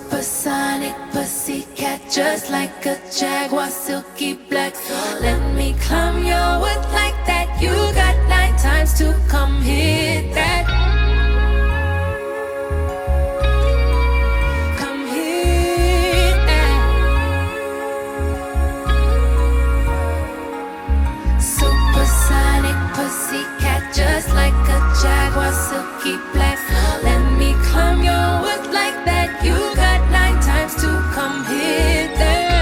Supersonic pussycat, just like a jaguar, silky black. Let me climb your wood like that. You got 9 times to come hit that. Come hit that. Supersonic pussycat, just like a jaguar, silky black. Let me climb your wood like that. You got 9 times to come hit that.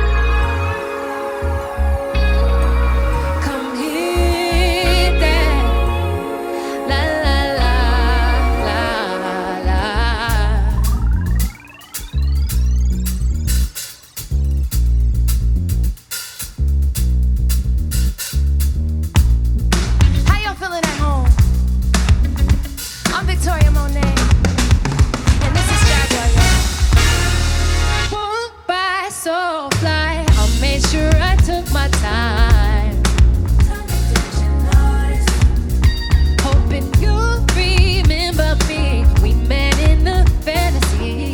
Come hit that. La la la la la. How y'all feeling at home? I'm Victoria Monet, and this is Jaguar, y'all. Walk by so fly, I made sure I took my time. Hoping you'll remember me. We met in a fantasy.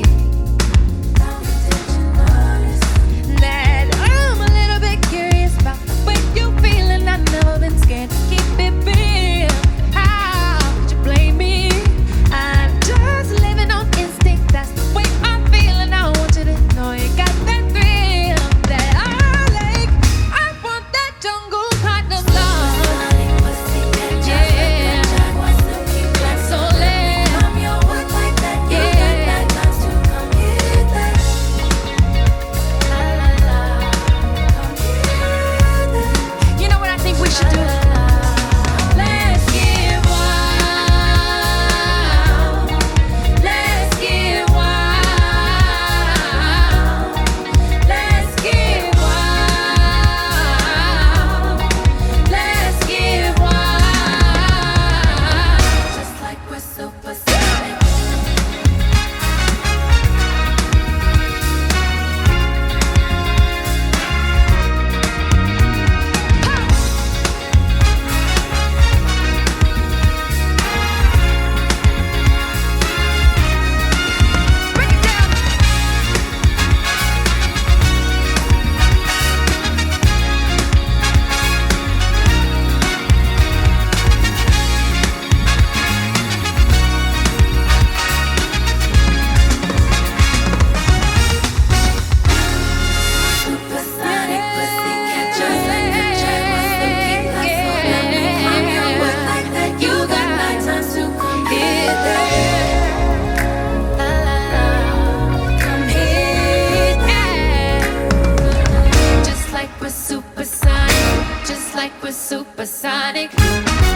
That I'm a little bit curious about the way you feeling. I've never been scared to keep it real. How could you blame me? I'm just living on instinct. That's the way I'm feeling. I want you to know you got that thrill that I like. I want that jungle kind of love. Yeah. So let you know what I think we should do? Let's get wild. Let's get wild. Let's get wild. Let's get wild. Just like we're supersonic. Break it down. Supersonic pussycat, just like a jaguar, silky black. Let me climb your wood like that. You got 9 times to come hit that. La la la, come hit that. Just like we're supersonic, just like we're supersonic.